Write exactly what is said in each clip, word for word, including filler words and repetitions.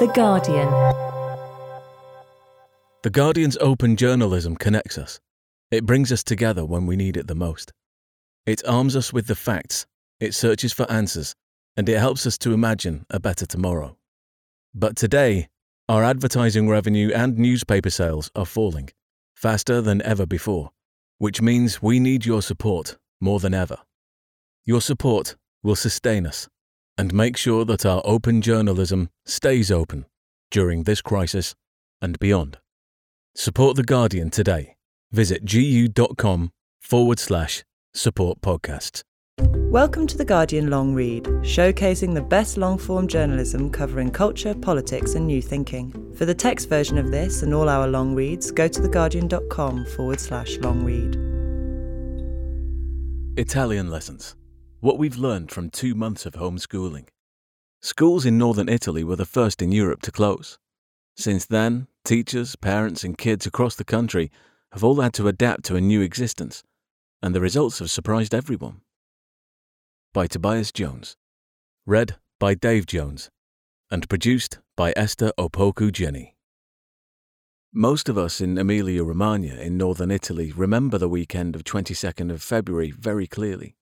The Guardian. The Guardian's open journalism connects us. It brings us together when we need it the most. It arms us with the facts, it searches for answers, and it helps us to imagine a better tomorrow. But today, our advertising revenue and newspaper sales are falling, faster than ever before, which means we need your support more than ever. Your support will sustain us and make sure that our open journalism stays open during this crisis and beyond. Support The Guardian today. Visit gu.com forward slash support podcasts. Welcome to The Guardian Long Read, showcasing the best long-form journalism covering culture, politics and new thinking. For the text version of this and all our long reads, go to theguardian.com forward slash long read. Italian lessons. What we've learned from two months of homeschooling. Schools in northern Italy were the first in Europe to close. Since then, teachers, parents and kids across the country have all had to adapt to a new existence, and the results have surprised everyone. By Tobias Jones. Read by Dave Jones, and produced by Esther Opoku Jenny. Most of us in Emilia-Romagna in northern Italy remember the weekend of twenty-second of February very clearly.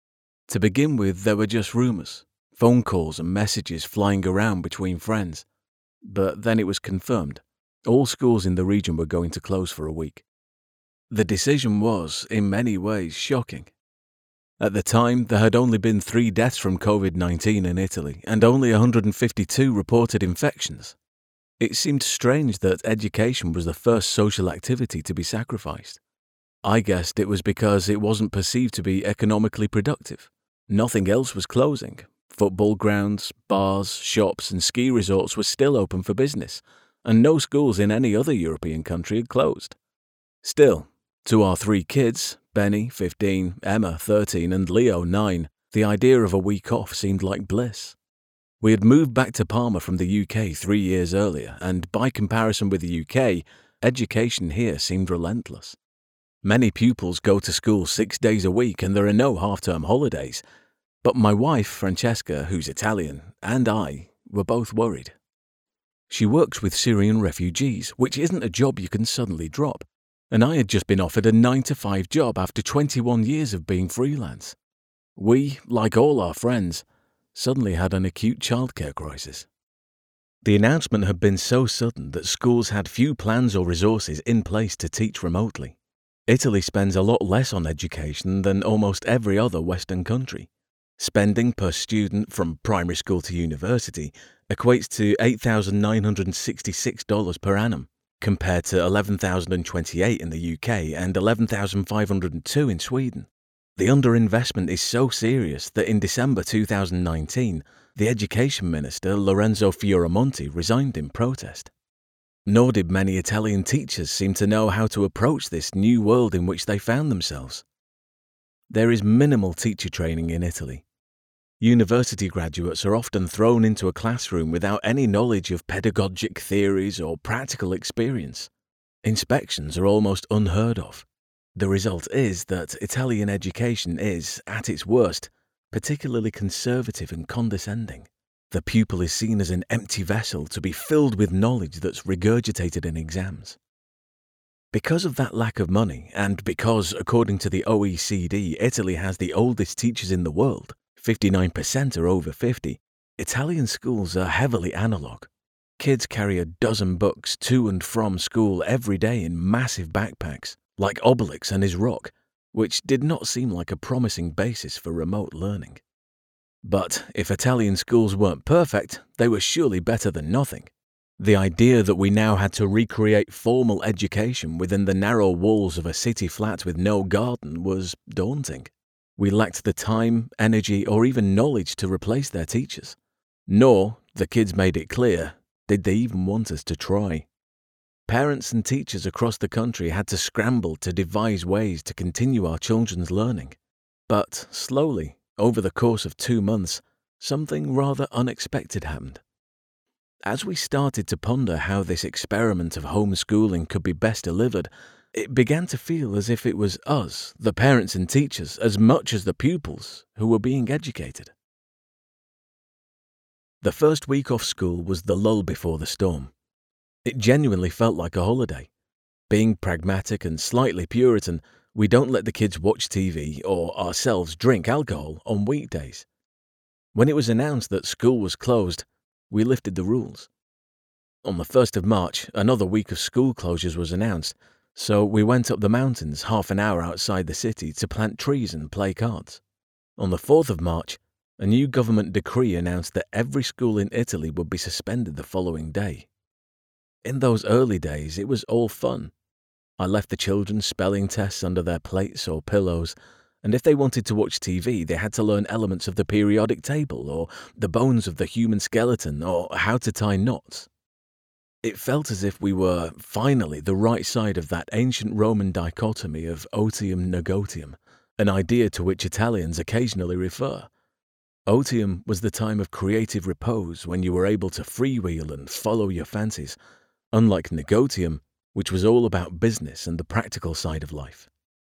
To begin with, there were just rumours, phone calls and messages flying around between friends. But then it was confirmed. All schools in the region were going to close for a week. The decision was, in many ways, shocking. At the time, there had only been three deaths from covid nineteen in Italy and only one hundred fifty-two reported infections. It seemed strange that education was the first social activity to be sacrificed. I guessed it was because it wasn't perceived to be economically productive. Nothing else was closing. Football grounds, bars, shops and ski resorts were still open for business, and no schools in any other European country had closed. Still, to our three kids, Benny, fifteen, Emma, thirteen and Leo, nine, the idea of a week off seemed like bliss. We had moved back to Parma from the U K three years earlier, and by comparison with the U K, education here seemed relentless. Many pupils go to school six days a week and there are no half-term holidays. But my wife, Francesca, who's Italian, and I were both worried. She works with Syrian refugees, which isn't a job you can suddenly drop, and I had just been offered a nine to five job after twenty-one years of being freelance. We, like all our friends, suddenly had an acute childcare crisis. The announcement had been so sudden that schools had few plans or resources in place to teach remotely. Italy spends a lot less on education than almost every other Western country. Spending per student from primary school to university equates to eight thousand nine hundred sixty-six dollars per annum, compared to eleven thousand twenty-eight in the U K and eleven thousand five hundred two in Sweden. The underinvestment is so serious that in December two thousand nineteen, the Education Minister Lorenzo Fioramonti resigned in protest. Nor did many Italian teachers seem to know how to approach this new world in which they found themselves. There is minimal teacher training in Italy. University graduates are often thrown into a classroom without any knowledge of pedagogic theories or practical experience. Inspections are almost unheard of. The result is that Italian education is, at its worst, particularly conservative and condescending. The pupil is seen as an empty vessel to be filled with knowledge that's regurgitated in exams. Because of that lack of money, and because, according to the O E C D, Italy has the oldest teachers in the world, fifty-nine percent are over fifty, Italian schools are heavily analog. Kids carry a dozen books to and from school every day in massive backpacks, like Obelix and his rock, which did not seem like a promising basis for remote learning. But if Italian schools weren't perfect, they were surely better than nothing. The idea that we now had to recreate formal education within the narrow walls of a city flat with no garden was daunting. We lacked the time, energy, or even knowledge to replace their teachers. Nor, the kids made it clear, did they even want us to try. Parents and teachers across the country had to scramble to devise ways to continue our children's learning. But slowly, over the course of two months, something rather unexpected happened. As we started to ponder how this experiment of homeschooling could be best delivered, it began to feel as if it was us, the parents and teachers, as much as the pupils, who were being educated. The first week off school was the lull before the storm. It genuinely felt like a holiday. Being pragmatic and slightly Puritan, we don't let the kids watch T V or ourselves drink alcohol on weekdays. When it was announced that school was closed, we lifted the rules. On the first of March, another week of school closures was announced, so we went up the mountains half an hour outside the city to plant trees and play cards. On the fourth of March, a new government decree announced that every school in Italy would be suspended the following day. In those early days, it was all fun. I left the children spelling tests under their plates or pillows, and if they wanted to watch T V, they had to learn elements of the periodic table or the bones of the human skeleton or how to tie knots. It felt as if we were, finally, the right side of that ancient Roman dichotomy of otium negotium, an idea to which Italians occasionally refer. Otium was the time of creative repose when you were able to freewheel and follow your fancies, unlike negotium, which was all about business and the practical side of life.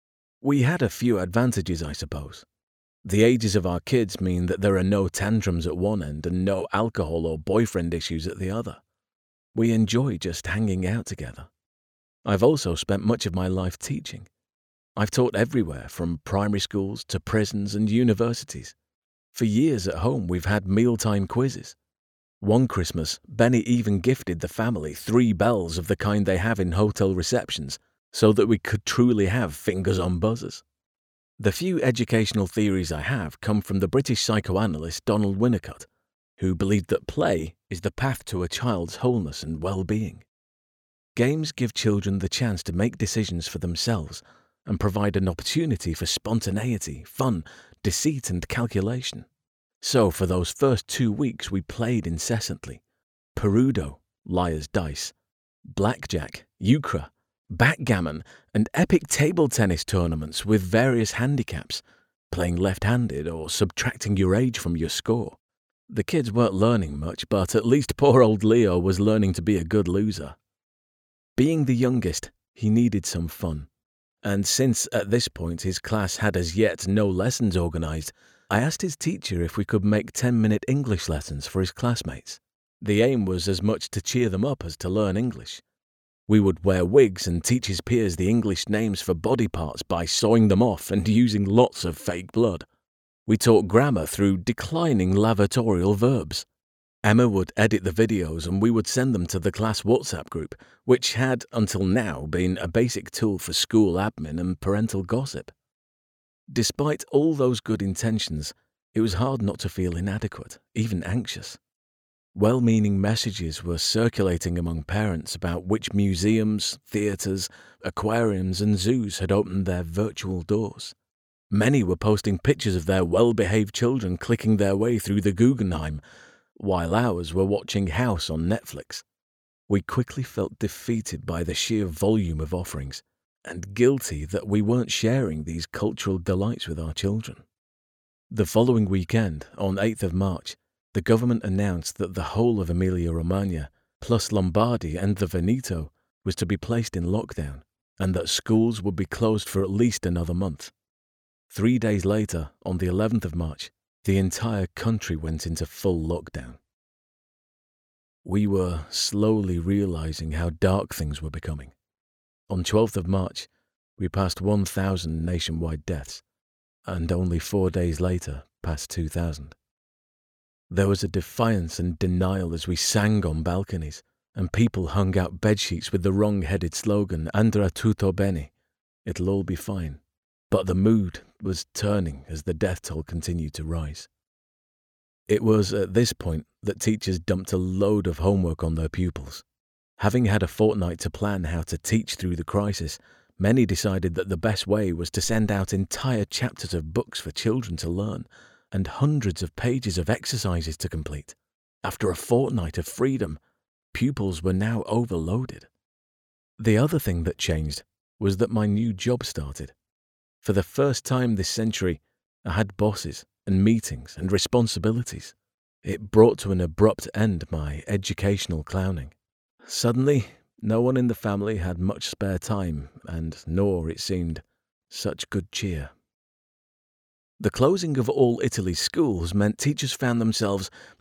We had a few advantages, I suppose. The ages of our kids mean that there are no tantrums at one end and no alcohol or boyfriend issues at the other. We enjoy just hanging out together. I've also spent much of my life teaching. I've taught everywhere, from primary schools to prisons and universities. For years at home, we've had mealtime quizzes. One Christmas, Benny even gifted the family three bells of the kind they have in hotel receptions, so that we could truly have fingers on buzzers. The few educational theories I have come from the British psychoanalyst Donald Winnicott, who believed that play is the path to a child's wholeness and well-being. Games give children the chance to make decisions for themselves and provide an opportunity for spontaneity, fun, deceit and calculation. So for those first two weeks we played incessantly. Perudo, liar's dice, blackjack, euchre, backgammon, and epic table tennis tournaments with various handicaps, playing left-handed or subtracting your age from your score. The kids weren't learning much, but at least poor old Leo was learning to be a good loser. Being the youngest, he needed some fun. And since at this point his class had as yet no lessons organised, I asked his teacher if we could make ten-minute English lessons for his classmates. The aim was as much to cheer them up as to learn English. We would wear wigs and teach his peers the English names for body parts by sawing them off and using lots of fake blood. We taught grammar through declining lavatorial verbs. Emma would edit the videos and we would send them to the class WhatsApp group, which had, until now, been a basic tool for school admin and parental gossip. Despite all those good intentions, it was hard not to feel inadequate, even anxious. Well-meaning messages were circulating among parents about which museums, theatres, aquariums and zoos had opened their virtual doors. Many were posting pictures of their well-behaved children clicking their way through the Guggenheim, while ours were watching House on Netflix. We quickly felt defeated by the sheer volume of offerings, and guilty that we weren't sharing these cultural delights with our children. The following weekend, on eighth of March, the government announced that the whole of Emilia-Romagna, plus Lombardy and the Veneto, was to be placed in lockdown, and that schools would be closed for at least another month. Three days later, on the eleventh of March, the entire country went into full lockdown. We were slowly realizing how dark things were becoming. On twelfth of March, we passed one thousand nationwide deaths, and only four days later passed two thousand. There was a defiance and denial as we sang on balconies, and people hung out bedsheets with the wrong-headed slogan, "Andrà tutto bene," it'll all be fine. But the mood was turning as the death toll continued to rise. It was at this point that teachers dumped a load of homework on their pupils. Having had a fortnight to plan how to teach through the crisis, many decided that the best way was to send out entire chapters of books for children to learn and hundreds of pages of exercises to complete. After a fortnight of freedom, pupils were now overloaded. The other thing that changed was that my new job started. For the first time this century, I had bosses and meetings and responsibilities. It brought to an abrupt end my educational clowning. Suddenly, no one in the family had much spare time, and nor, it seemed, such good cheer. The closing of all Italy's schools meant teachers found themselves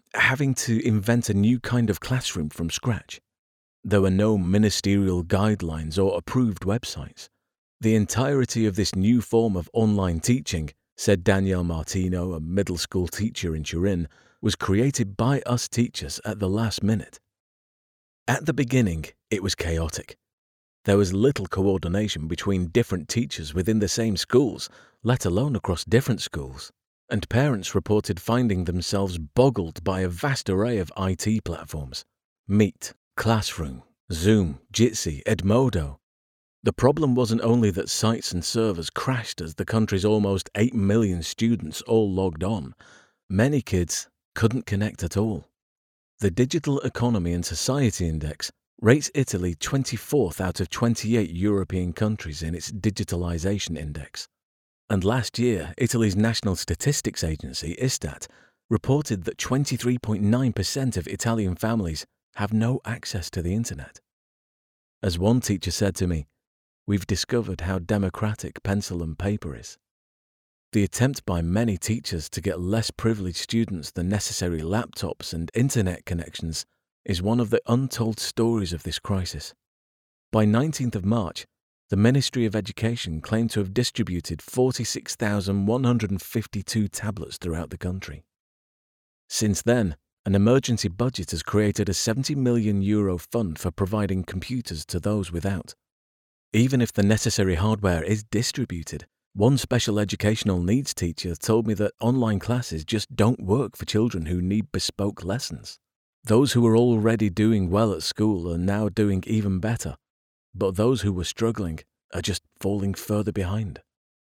having to invent a new kind of classroom from scratch. There were no ministerial guidelines or approved websites. The entirety of this new form of online teaching, said Danielle Martino, a middle school teacher in Turin, was created by us teachers at the last minute. At the beginning, it was chaotic. There was little coordination between different teachers within the same schools, let alone across different schools, and parents reported finding themselves boggled by a vast array of I T platforms: Meet, Classroom, Zoom, Jitsi, Edmodo. The problem wasn't only that sites and servers crashed as the country's almost eight million students all logged on. Many kids couldn't connect at all. The Digital Economy and Society Index rates Italy twenty-fourth out of twenty-eight European countries in its Digitalization Index. And last year, Italy's National Statistics Agency, Istat, reported that twenty-three point nine percent of Italian families have no access to the internet. As one teacher said to me, "We've discovered how democratic pencil and paper is." The attempt by many teachers to get less privileged students the necessary laptops and internet connections is one of the untold stories of this crisis. By nineteenth of March, the Ministry of Education claimed to have distributed forty-six thousand one hundred fifty-two tablets throughout the country. Since then, an emergency budget has created a seventy million euro fund for providing computers to those without. Even if the necessary hardware is distributed, one special educational needs teacher told me that online classes just don't work for children who need bespoke lessons. Those who were already doing well at school are now doing even better, but those who were struggling are just falling further behind.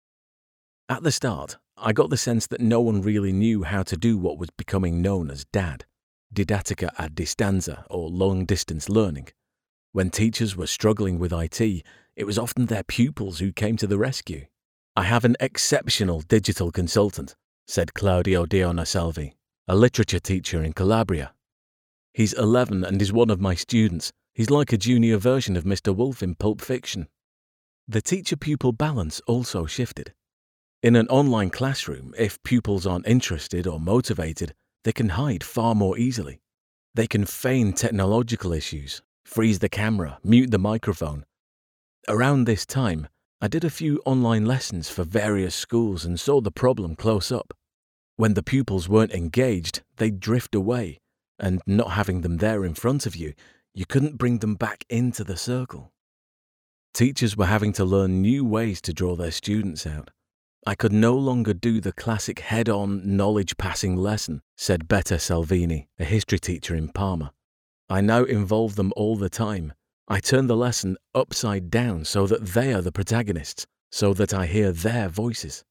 At the start, I got the sense that no one really knew how to do what was becoming known as D A D, Didattica a Distanza, or long-distance learning. When teachers were struggling with I T, it was often their pupils who came to the rescue. "I have an exceptional digital consultant," said Claudio Dionasalvi, a literature teacher in Calabria. "He's eleven and is one of my students. He's like a junior version of Mister Wolf in Pulp Fiction." The teacher-pupil balance also shifted. In an online classroom, if pupils aren't interested or motivated, they can hide far more easily. They can feign technological issues, freeze the camera, mute the microphone. Around this time, I did a few online lessons for various schools and saw the problem close up. When the pupils weren't engaged, they'd drift away, and not having them there in front of you, you couldn't bring them back into the circle. Teachers were having to learn new ways to draw their students out. "I could no longer do the classic head-on, knowledge-passing lesson," said Betta Salvini, a history teacher in Parma. "I now involve them all the time. I turn the lesson upside down so that they are the protagonists, so that I hear their voices."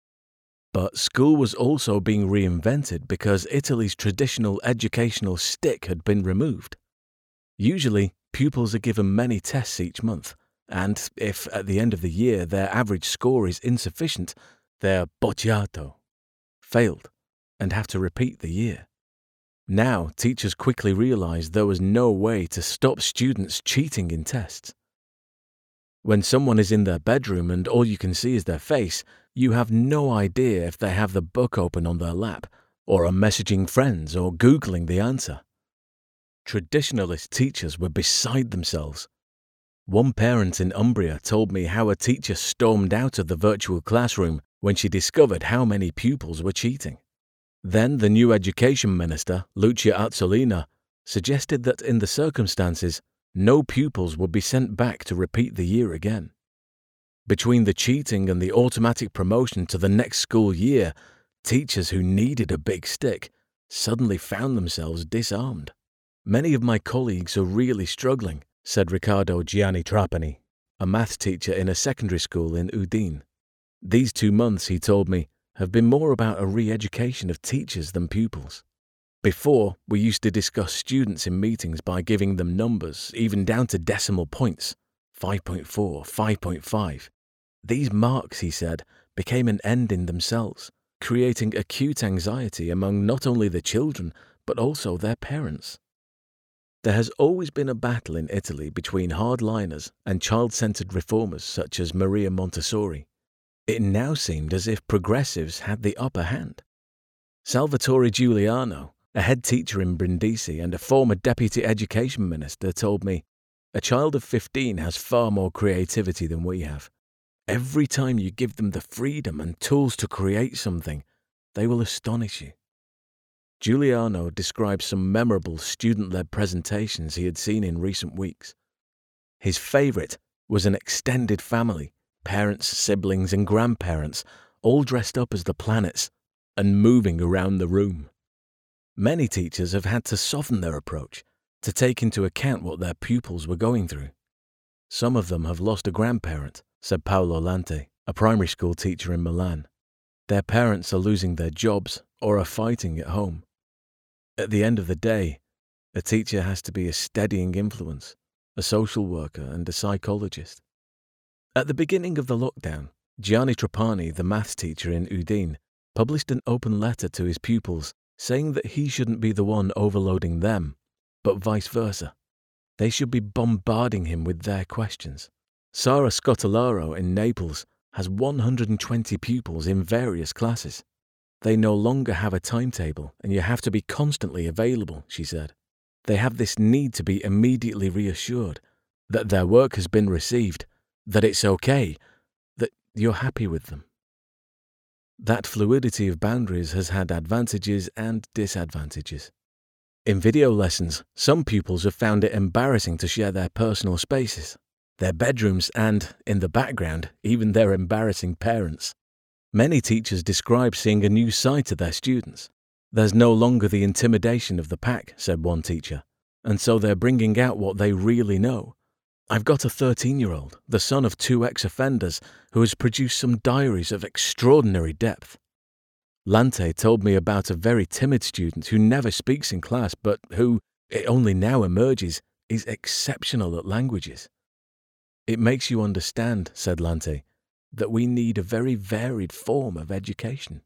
But school was also being reinvented because Italy's traditional educational stick had been removed. Usually, pupils are given many tests each month, and if at the end of the year their average score is insufficient, they're bocciato, failed, and have to repeat the year. Now, teachers quickly realized there was no way to stop students cheating in tests. When someone is in their bedroom and all you can see is their face, you have no idea if they have the book open on their lap, or are messaging friends or Googling the answer. Traditionalist teachers were beside themselves. One parent in Umbria told me how a teacher stormed out of the virtual classroom when she discovered how many pupils were cheating. Then the new education minister, Lucia Azzolina, suggested that in the circumstances, no pupils would be sent back to repeat the year again. Between the cheating and the automatic promotion to the next school year, teachers who needed a big stick suddenly found themselves disarmed. "Many of my colleagues are really struggling," said Riccardo Gianni Trapani, a maths teacher in a secondary school in Udine. "These two months, he told me, have been more about a re-education of teachers than pupils. Before, we used to discuss students in meetings by giving them numbers, even down to decimal points, five point four, five point five. These marks, he said, became an end in themselves, creating acute anxiety among not only the children, but also their parents." There has always been a battle in Italy between hardliners and child-centered reformers such as Maria Montessori. It now seemed as if progressives had the upper hand. Salvatore Giuliano, A head teacher in Brindisi and a former deputy education minister told me, "A child of fifteen has far more creativity than we have. Every time you give them the freedom and tools to create something, they will astonish you." Giuliano describes some memorable student-led presentations he had seen in recent weeks. His favourite was an extended family, parents, siblings and grandparents, all dressed up as the planets and moving around the room. Many teachers have had to soften their approach to take into account what their pupils were going through. Some of them have lost a grandparent, said Paolo Lante, a primary school teacher in Milan. Their parents are losing their jobs or are fighting at home. At the end of the day, a teacher has to be a steadying influence, a social worker and a psychologist. At the beginning of the lockdown, Gianni Trapani, the maths teacher in Udine, published an open letter to his pupils saying that he shouldn't be the one overloading them, but vice versa. They should be bombarding him with their questions. Sara Scotolaro in Naples has one hundred twenty pupils in various classes. They no longer have a timetable and you have to be constantly available, she said. They have this need to be immediately reassured that their work has been received, that it's okay, that you're happy with them. That fluidity of boundaries has had advantages and disadvantages. In video lessons, some pupils have found it embarrassing to share their personal spaces, their bedrooms and, in the background, even their embarrassing parents. Many teachers describe seeing a new side to their students. There's no longer the intimidation of the pack, said one teacher, and so they're bringing out what they really know. I've got a thirteen-year-old, the son of two ex-offenders, who has produced some diaries of extraordinary depth. Lante told me about a very timid student who never speaks in class but who, it only now emerges, is exceptional at languages. It makes you understand, said Lante, that we need a very varied form of education.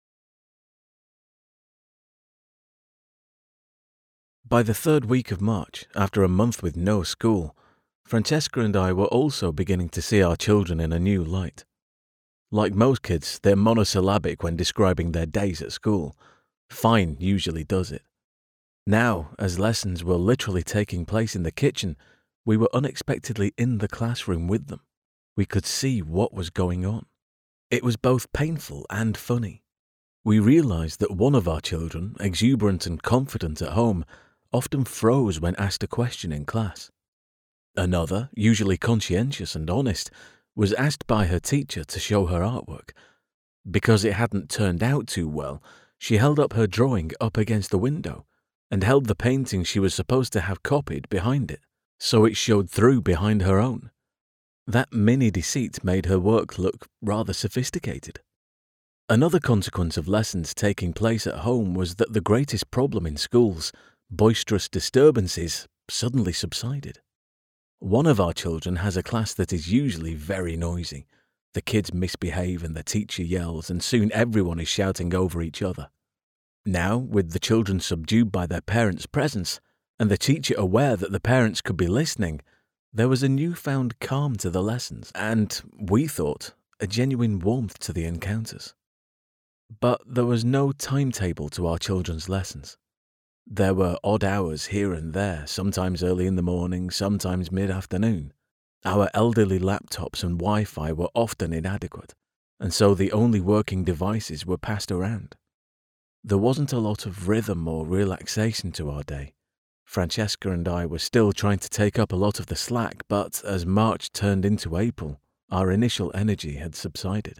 By the third week of March, after a month with no school, Francesca and I were also beginning to see our children in a new light. Like most kids, they're monosyllabic when describing their days at school. Fine usually does it. Now, as lessons were literally taking place in the kitchen, we were unexpectedly in the classroom with them. We could see what was going on. It was both painful and funny. We realized that one of our children, exuberant and confident at home, often froze when asked a question in class. Another, usually conscientious and honest, was asked by her teacher to show her artwork. Because it hadn't turned out too well, she held up her drawing up against the window and held the painting she was supposed to have copied behind it, so it showed through behind her own. That mini deceit made her work look rather sophisticated. Another consequence of lessons taking place at home was that the greatest problem in schools, boisterous disturbances, suddenly subsided. One of our children has a class that is usually very noisy. The kids misbehave and the teacher yells, and soon everyone is shouting over each other. Now, with the children subdued by their parents' presence, and the teacher aware that the parents could be listening, there was a newfound calm to the lessons, and, we thought, a genuine warmth to the encounters. But there was no timetable to our children's lessons. There were odd hours here and there, sometimes early in the morning, sometimes mid-afternoon. Our elderly laptops and Wi-Fi were often inadequate, and so the only working devices were passed around. There wasn't a lot of rhythm or relaxation to our day. Francesca and I were still trying to take up a lot of the slack, but as March turned into April, our initial energy had subsided.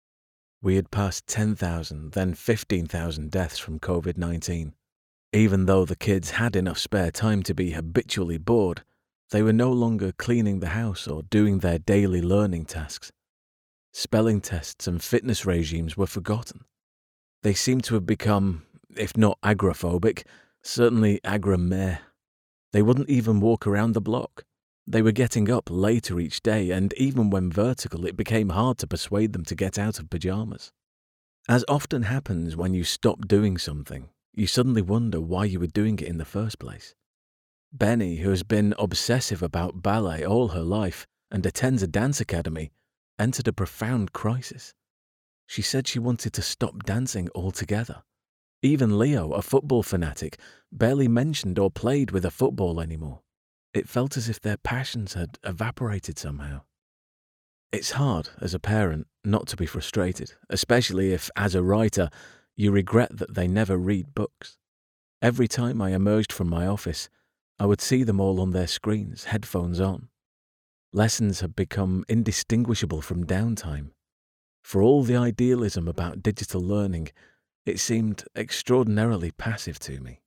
We had passed ten thousand, then fifteen thousand deaths from covid nineteen. Even though the kids had enough spare time to be habitually bored, they were no longer cleaning the house or doing their daily learning tasks. Spelling tests and fitness regimes were forgotten. They seemed to have become, if not agoraphobic, certainly agrameh. They wouldn't even walk around the block. They were getting up later each day, and even when vertical, it became hard to persuade them to get out of pajamas. As often happens when you stop doing something, you suddenly wonder why you were doing it in the first place. Benny, who has been obsessive about ballet all her life and attends a dance academy, entered a profound crisis. She said she wanted to stop dancing altogether. Even Leo, a football fanatic, barely mentioned or played with a football anymore. It felt as if their passions had evaporated somehow. It's hard, as a parent, not to be frustrated, especially if, as a writer, you regret that they never read books. Every time I emerged from my office, I would see them all on their screens, headphones on. Lessons had become indistinguishable from downtime. For all the idealism about digital learning, it seemed extraordinarily passive to me.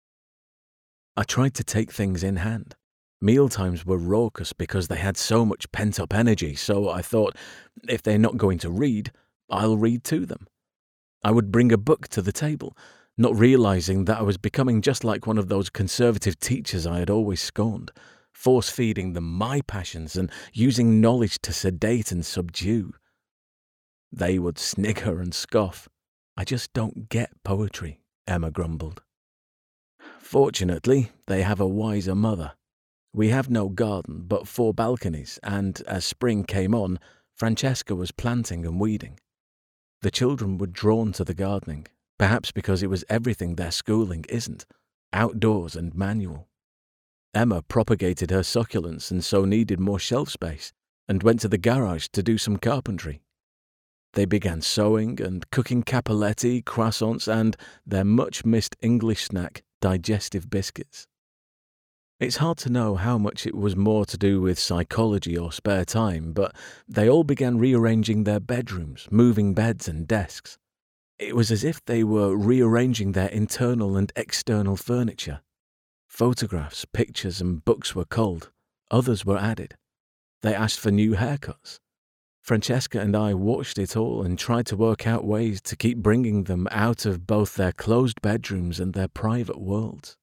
I tried to take things in hand. Mealtimes were raucous because they had so much pent-up energy, so I thought, if they're not going to read, I'll read to them. I would bring a book to the table, not realizing that I was becoming just like one of those conservative teachers I had always scorned, force-feeding them my passions and using knowledge to sedate and subdue. They would snigger and scoff. "I just don't get poetry," Emma grumbled. Fortunately, they have a wiser mother. We have no garden, but four balconies, and as spring came on, Francesca was planting and weeding. The children were drawn to the gardening, perhaps because it was everything their schooling isn't, outdoors and manual. Emma propagated her succulents and so needed more shelf space, and went to the garage to do some carpentry. They began sewing and cooking cappelletti, croissants, and their much-missed English snack, digestive biscuits. It's hard to know how much it was more to do with psychology or spare time, but they all began rearranging their bedrooms, moving beds and desks. It was as if they were rearranging their internal and external furniture. Photographs, pictures, and books were culled. Others were added. They asked for new haircuts. Francesca and I watched it all and tried to work out ways to keep bringing them out of both their closed bedrooms and their private worlds.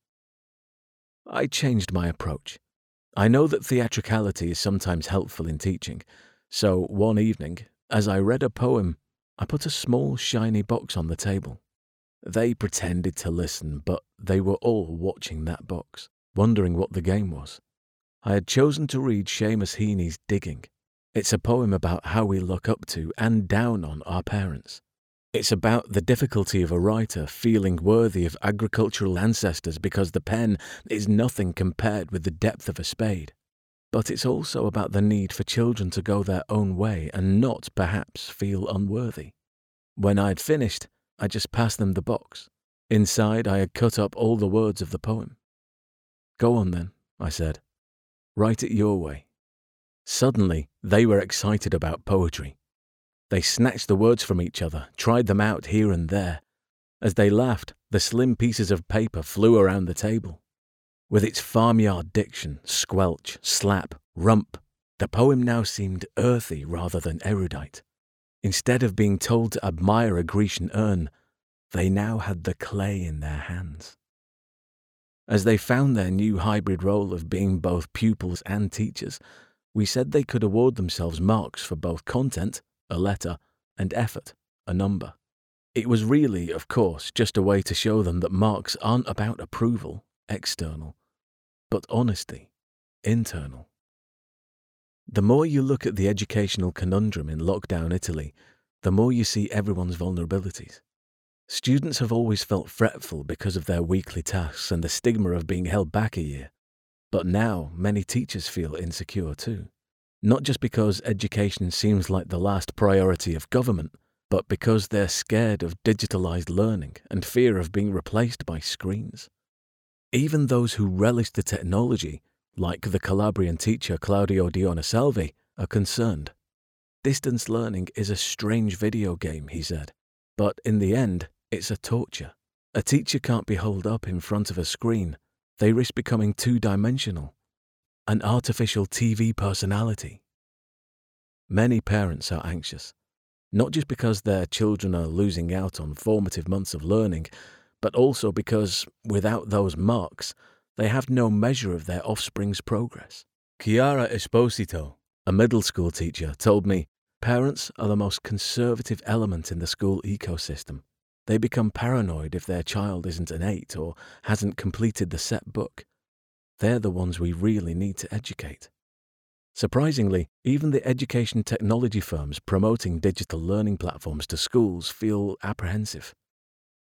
I changed my approach. I know that theatricality is sometimes helpful in teaching, so one evening, as I read a poem, I put a small, shiny box on the table. They pretended to listen, but they were all watching that box, wondering what the game was. I had chosen to read Seamus Heaney's Digging. It's a poem about how we look up to and down on our parents. It's about the difficulty of a writer feeling worthy of agricultural ancestors because the pen is nothing compared with the depth of a spade. But it's also about the need for children to go their own way and not, perhaps, feel unworthy. When I'd finished, I just passed them the box. Inside, I had cut up all the words of the poem. "Go on then," I said. "Write it your way." Suddenly, they were excited about poetry. They snatched the words from each other, tried them out here and there. As they laughed, the slim pieces of paper flew around the table. With its farmyard diction, squelch, slap, rump, the poem now seemed earthy rather than erudite. Instead of being told to admire a Grecian urn, they now had the clay in their hands. As they found their new hybrid role of being both pupils and teachers, we said they could award themselves marks for both content, a letter, and effort, a number. It was really, of course, just a way to show them that marks aren't about approval, external, but honesty, internal. The more you look at the educational conundrum in lockdown Italy, the more you see everyone's vulnerabilities. Students have always felt fretful because of their weekly tasks and the stigma of being held back a year. But now many teachers feel insecure too. Not just because education seems like the last priority of government, but because they're scared of digitalized learning and fear of being replaced by screens. Even those who relish the technology, like the Calabrian teacher Claudio Dionasalvi, are concerned. Distance learning is a strange video game, he said, but in the end, it's a torture. A teacher can't be holed up in front of a screen. They risk becoming two-dimensional, an artificial T V personality. Many parents are anxious, not just because their children are losing out on formative months of learning, but also because, without those marks, they have no measure of their offspring's progress. Chiara Esposito, a middle school teacher, told me, "Parents are the most conservative element in the school ecosystem. They become paranoid if their child isn't an eight or hasn't completed the set book. They're the ones we really need to educate." Surprisingly, even the education technology firms promoting digital learning platforms to schools feel apprehensive.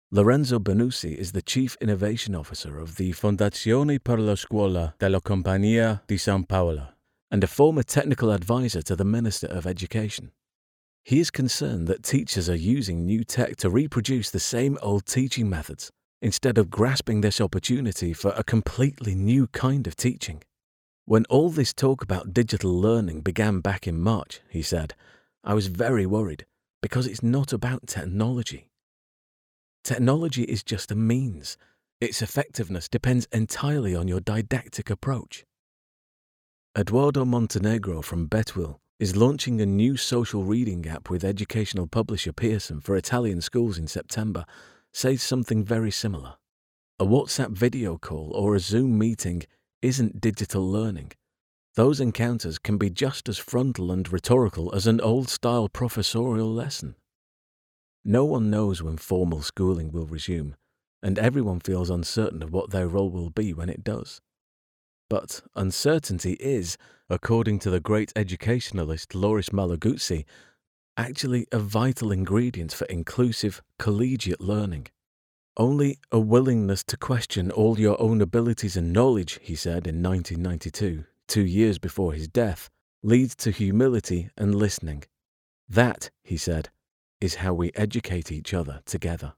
Lorenzo Benusi is the Chief Innovation Officer of the Fondazione per la Scuola della Compagnia di São Paulo and a former technical advisor to the Minister of Education. He is concerned that teachers are using new tech to reproduce the same old teaching methods instead of grasping this opportunity for a completely new kind of teaching. When all this talk about digital learning began back in March, he said, I was very worried because it's not about technology. Technology is just a means. Its effectiveness depends entirely on your didactic approach. Eduardo Montenegro from Betwill is launching a new social reading app with educational publisher Pearson for Italian schools in September, says something very similar. A WhatsApp video call or a Zoom meeting isn't digital learning. Those encounters can be just as frontal and rhetorical as an old-style professorial lesson. No one knows when formal schooling will resume, and everyone feels uncertain of what their role will be when it does. But uncertainty is, according to the great educationalist Loris Malaguzzi, actually a vital ingredient for inclusive, collegiate learning. Only a willingness to question all your own abilities and knowledge, he said in nineteen ninety-two, two years before his death, leads to humility and listening. That, he said, is how we educate each other together.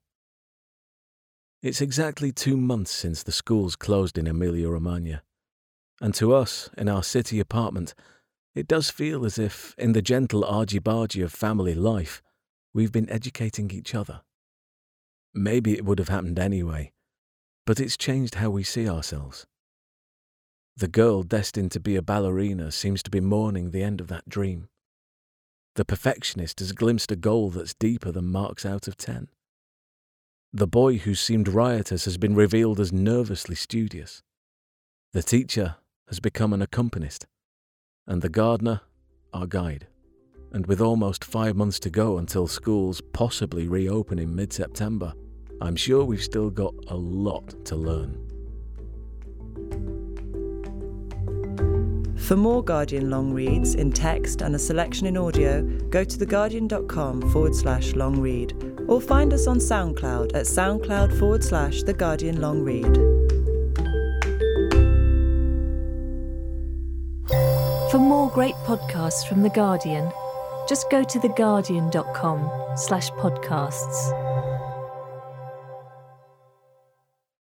It's exactly two months since the schools closed in Emilia-Romagna. And to us, in our city apartment, it does feel as if, in the gentle argy-bargy of family life, we've been educating each other. Maybe it would have happened anyway, but it's changed how we see ourselves. The girl destined to be a ballerina seems to be mourning the end of that dream. The perfectionist has glimpsed a goal that's deeper than marks out of ten. The boy who seemed riotous has been revealed as nervously studious. The teacher has become an accompanist, and the gardener, our guide. And with almost five months to go until schools possibly reopen in mid-September, I'm sure we've still got a lot to learn. For more Guardian long reads in text and a selection in audio, go to theguardian.com forward slash long read, or find us on SoundCloud at soundcloud forward slash The Guardian Long Read. For more great podcasts from The Guardian, just go to theguardian.com slash podcasts.